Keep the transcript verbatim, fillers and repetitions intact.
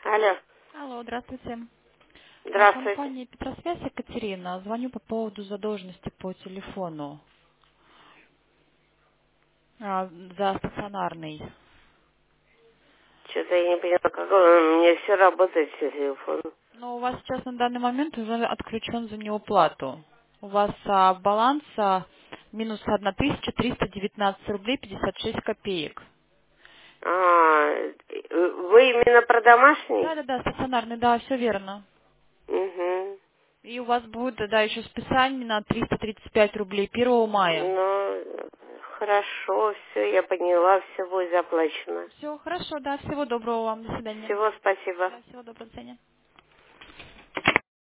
Алло, Алло, здравствуйте. А, здравствуйте. Компания Петросвязь, Екатерина. Звоню по поводу задолженности по телефону а, за стационарный. Что-то я не поняла, как он, мне все работает, все телефон. Но у вас сейчас на данный момент уже отключен за неуплату. У вас а, баланс а, минус тысяча триста девятнадцать рублей пятьдесят шесть копеек. А, вы именно про домашний? Да-да-да, стационарный, да, все верно. Угу. И у вас будет, да, еще списание на триста тридцать пять рублей первого мая. Ну, хорошо, все, я поняла, все будет заплачено. Все, хорошо, да, всего доброго вам, до свидания. Всего спасибо. Да, всего доброго, до свидания.